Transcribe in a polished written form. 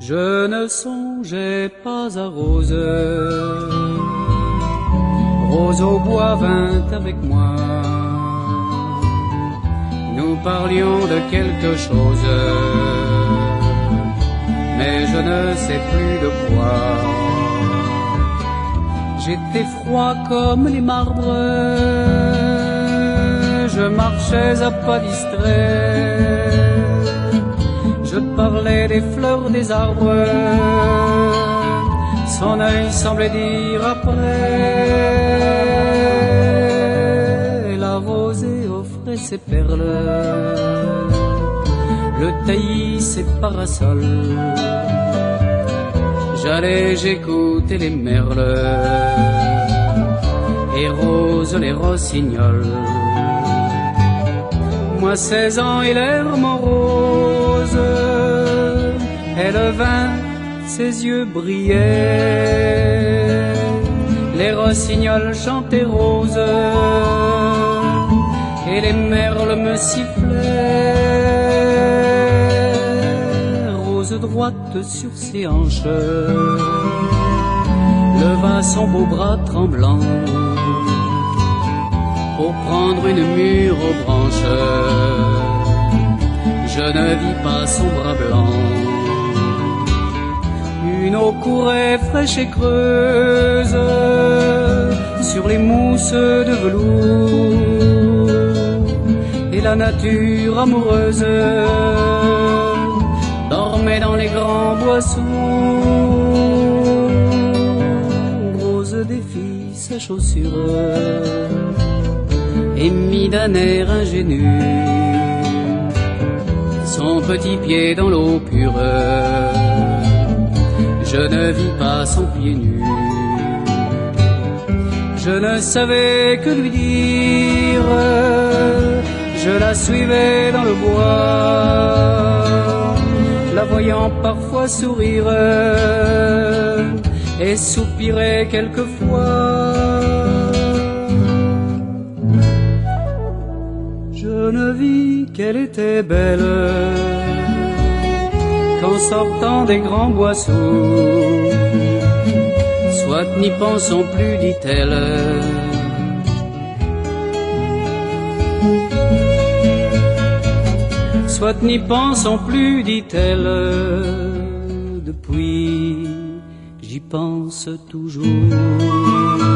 Je ne songeais pas à Rose. Rose au bois vint avec moi. Nous parlions de quelque chose, mais je ne sais plus de quoi. J'étais froid comme les marbres, je marchais à pas distraits. Je parlais des fleurs des arbres, son œil semblait dire après. La rosée offrait ses perles, le taillis ses parasols. J'allais, j'écoutais les merles et Rose les rossignols. Moi 16 ans et l'air morose, elle vint, ses yeux brillaient, les rossignols chantaient Rose et les merles me sifflaient. Rose droite sur ses hanches leva son beau bras tremblant pour prendre une mûre aux branches. Je ne vis pas son bras blanc. Une eau courait fraîche et creuse sur les mousses de velours, et la nature amoureuse dormait dans les grands boissons. Rose défit sa chaussure et mit d'un air ingénu son petit pied dans l'eau pure. Je ne vis pas son pied nu. Je ne savais que lui dire. Je la suivais dans le bois, la voyant parfois sourire et soupirer quelquefois. Je ne vis qu'elle était belle qu'en sortant des grands boisseaux. Soit n'y pensons plus, dit-elle. Soit n'y pensons plus, dit-elle. Depuis, j'y pense toujours.